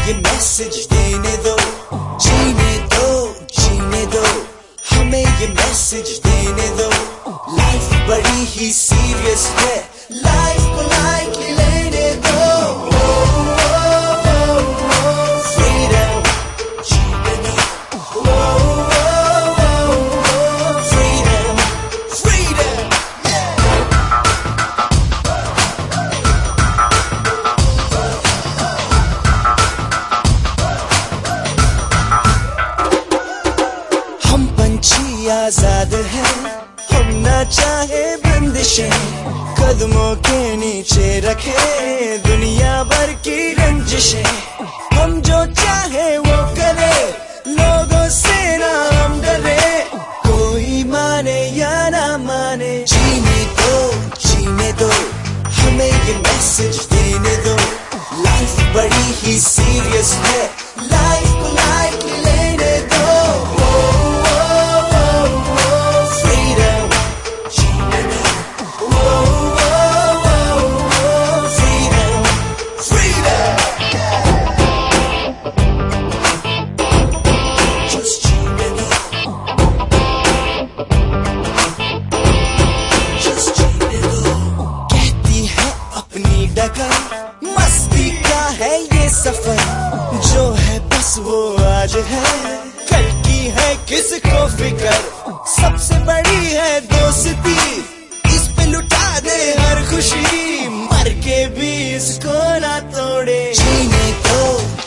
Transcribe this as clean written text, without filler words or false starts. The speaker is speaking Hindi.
ये मैसेज देने दो, जीने दो, जीने दो, हमें ये मैसेज देने दो। लाइफ बड़ी ही सीरियस है, लाइफ को लाइटली लेने दो। फ्रीडम जीने दो, फ्रीडम, फ्रीडम। हम पंछी आजाद हैं, हम ना चाहे बंदिशें, कदमों के नीचे रखे दुनिया भर की रंजिशें। हम जो चाहे वो करे, लोगों से ना हम डरे, कोई माने या ना माने। जीने दो, हमें ये मैसेज देने दो। लाइफ बड़ी ही सीरियस है, लाइफ को लाइटली लेने दो। मस्ती का है ये सफर, जो है बस वो आज है, कल की है किसको फिक्र। सबसे बड़ी है दोस्ती, इस पे लुटा दे हर खुशी, मर के भी इसको ना तोड़े। जीने दो,